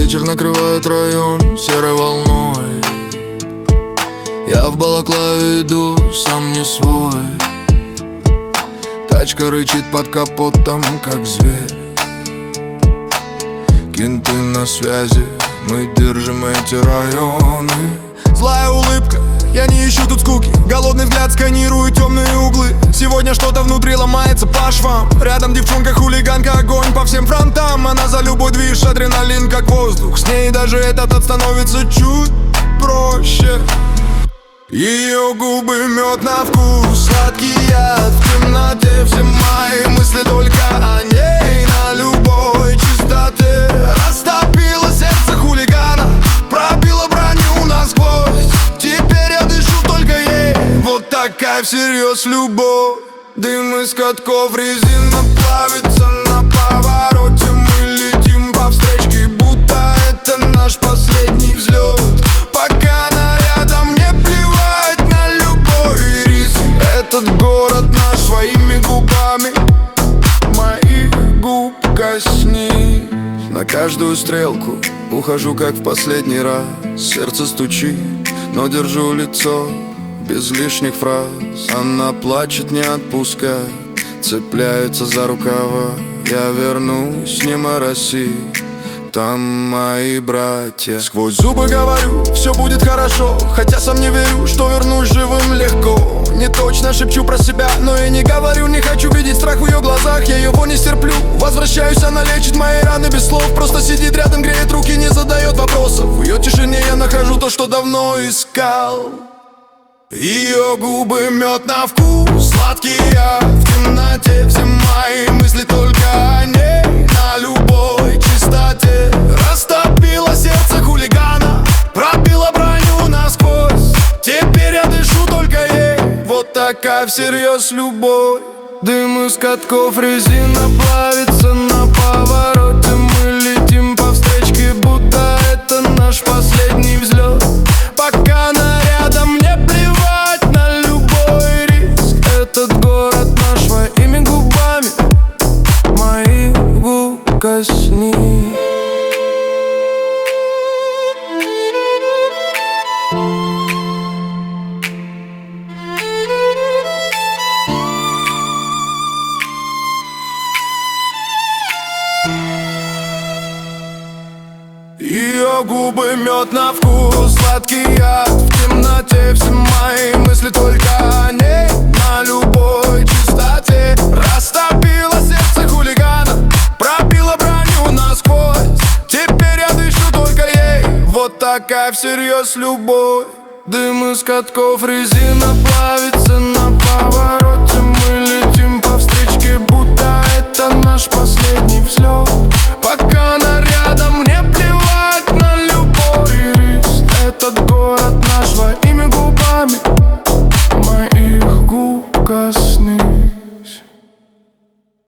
вечер накрывает район серой волной. Я в балаклаве иду, сам не свой. Тачка рычит под капотом, как зверь. Кенты на связи, мы держим эти районы. Злая улыбка, я не ищу тут скуки. Голодный взгляд сканирует темные углы. Сегодня что-то внутри ломается по швам. Рядом девчонка хулиганка, огонь по всем фронтам. Она за любой движ, адреналин как воздух. С ней даже этот становится чуть проще. Ее губы мед на вкус, сладкий яд. В темноте все мои мысли только о ней. На любой чистоте растопило сердце хулигана, пробило броню насквозь. Теперь я дышу только ей. Вот такая всерьез любовь. Дым из катков, резина плавится на повороте. Мы летим по встречке, будто это наш последний взлет. Пока нарядом не плевать на любой риск. Этот город наш, своими губами моих губ коснись. На каждую стрелку ухожу, как в последний раз. Сердце стучит, но держу лицо без лишних фраз. Она плачет, не отпуская, цепляется за рукава. Я вернусь, не мороси, там мои братья. Сквозь зубы говорю, все будет хорошо, хотя сам не верю, что вернусь живым легко. Не точно шепчу про себя, но и не говорю. Не хочу видеть страх в ее глазах, я его не стерплю. Возвращаюсь, она лечит мои раны без слов. Просто сидит рядом, греет руки, не задает вопросов. В ее тишине я нахожу то, что давно искал. Ее губы мед на вкус, сладкий яд. В темноте все мои мысли только о ней. На любой чистоте растопило сердце хулигана, пробило броню насквозь. Теперь я дышу только ей. Вот такая всерьез любовь. Дым из катков, резина плавится на повороте. Мы летим по встречке, будто это наш последний взлет. Пока нарядом не плевать на любой риск. Этот город наш, своими губами моих губ коснись. Ее губы мед на вкус, сладкий яд. В темноте все мои мысли только о ней. На любой чистоте растопило сердце хулигана, пробило броню насквозь. Теперь я дышу только ей. Вот такая всерьез любовь. Дым из катков, резина плавится на повороте. Мы летим по встречке, будто это наш последний взлет. Пока на